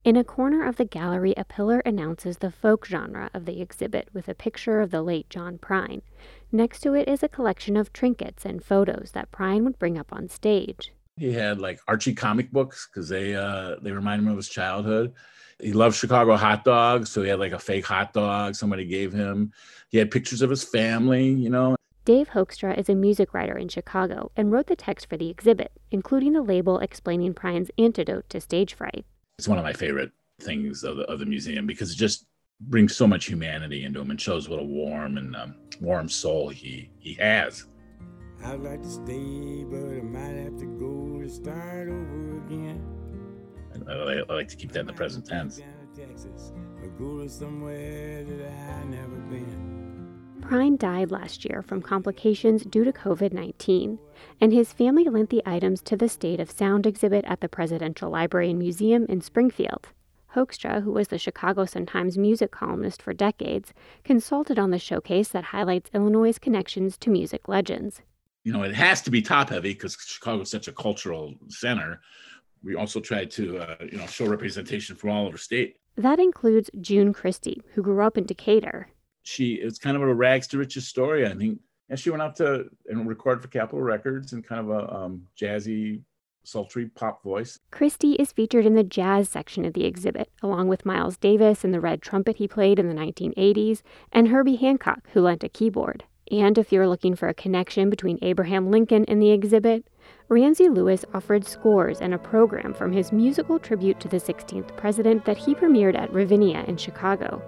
In a corner of the gallery, a pillar announces the folk genre of the exhibit with a picture of the late John Prine. Next to it is a collection of trinkets and photos that Prine would bring up on stage. He had like Archie comic books because they remind him of his childhood. He loved Chicago hot dogs, so he had like a fake hot dog somebody gave him. He had pictures of his family. Dave Hoekstra is a music writer in Chicago and wrote the text for the exhibit, including a label explaining Prine's antidote to stage fright. It's one of my favorite things of the museum because it just brings so much humanity into him and shows what a warm soul he has. I'd like to stay, but I might have to go to start over again. I like to keep that in the present tense. Go to somewhere that I've never been. Prine died last year from complications due to COVID-19, and his family lent the items to the State of Sound exhibit at the Presidential Library and Museum in Springfield. Hoekstra, who was the Chicago Sun-Times music columnist for decades, consulted on the showcase that highlights Illinois' connections to music legends. It has to be top-heavy because Chicago is such a cultural center. We also tried to, show representation from all over state. That includes June Christie, who grew up in Decatur. It's kind of a rags to riches story, I think. And she went out to and record for Capitol Records in kind of a jazzy, sultry pop voice. Christie is featured in the jazz section of the exhibit, along with Miles Davis and the red trumpet he played in the 1980s, and Herbie Hancock, who lent a keyboard. And if you're looking for a connection between Abraham Lincoln and the exhibit, Ramsey Lewis offered scores and a program from his musical tribute to the 16th president that he premiered at Ravinia in Chicago.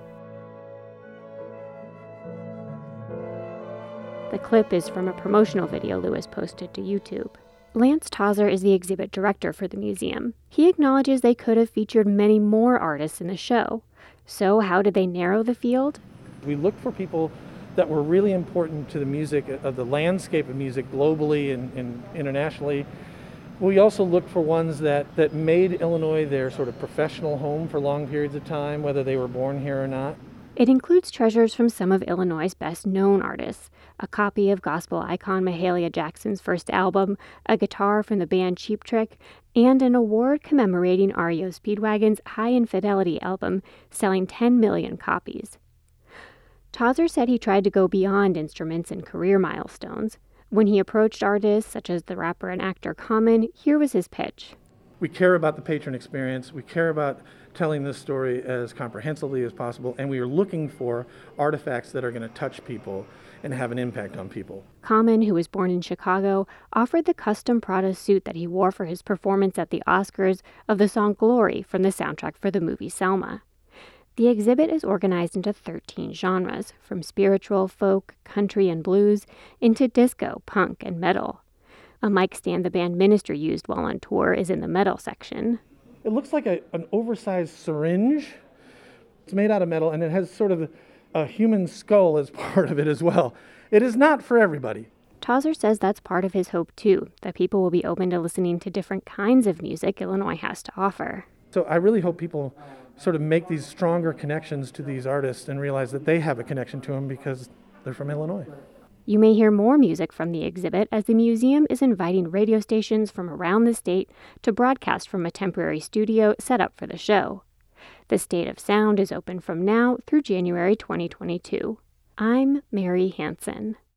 The clip is from a promotional video Lewis posted to YouTube. Lance Tauser is the exhibit director for the museum. He acknowledges they could have featured many more artists in the show. So how did they narrow the field? We looked for people that were really important to the music, of the landscape of music globally and internationally. We also looked for ones that made Illinois their sort of professional home for long periods of time, whether they were born here or not. It includes treasures from some of Illinois' best-known artists, a copy of gospel icon Mahalia Jackson's first album, a guitar from the band Cheap Trick, and an award commemorating REO Speedwagon's High Infidelity album, selling 10 million copies. Tauser said he tried to go beyond instruments and career milestones. When he approached artists such as the rapper and actor Common, here was his pitch. We care about the patron experience. We care about telling this story as comprehensively as possible, and we are looking for artifacts that are going to touch people and have an impact on people. Common, who was born in Chicago, offered the custom Prada suit that he wore for his performance at the Oscars of the song Glory from the soundtrack for the movie Selma. The exhibit is organized into 13 genres, from spiritual, folk, country, and blues, into disco, punk, and metal. A mic stand the band Ministry used while on tour is in the metal section. It looks like an oversized syringe. It's made out of metal, and it has sort of a human skull as part of it as well. It is not for everybody. Tauser says that's part of his hope, too, that people will be open to listening to different kinds of music Illinois has to offer. So I really hope people sort of make these stronger connections to these artists and realize that they have a connection to them because they're from Illinois. You may hear more music from the exhibit as the museum is inviting radio stations from around the state to broadcast from a temporary studio set up for the show. The State of Sound is open from now through January 2022. I'm Mary Hansen.